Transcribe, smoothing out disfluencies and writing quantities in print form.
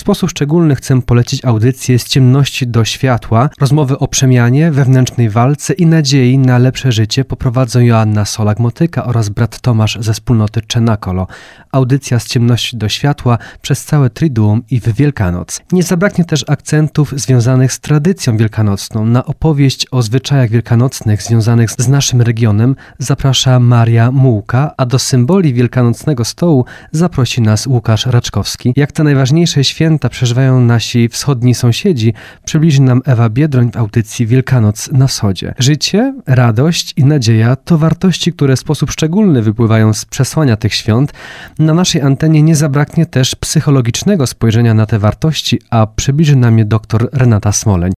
sposób szczególny chcę polecić audycję Z ciemności do światła. Rozmowy o przemianie, wewnętrznej walce i nadziei na lepsze życie poprowadzą Joanna Solak-Motyka oraz brat Tomasz ze wspólnoty Czenakolo. Audycja Z ciemności do światła przez całe Triduum i w Wielkanoc. Nie zabraknie też akcentów związanych z tradycją wielkanocną. Na opowieść o zwyczajach wielkanocnych związanych z naszym regionem zaprasza Maria Mułka, a do symboli wielkanocnego stołu zaprosi nas Łukasz Raczkowski. Jak te najważniejsze święta przeżywają nasi wschodni sąsiedzi, przybliży nam Ewa Biedroń w audycji Wielkanoc na wschodzie. Życie, radość i nadzieja to wartości, które w sposób szczególny wypływają z przesłania tych świąt. Na naszej antenie nie zabraknie też psychologicznego spojrzenia na te wartości, a przybliży nam je dr Renata Smoleń.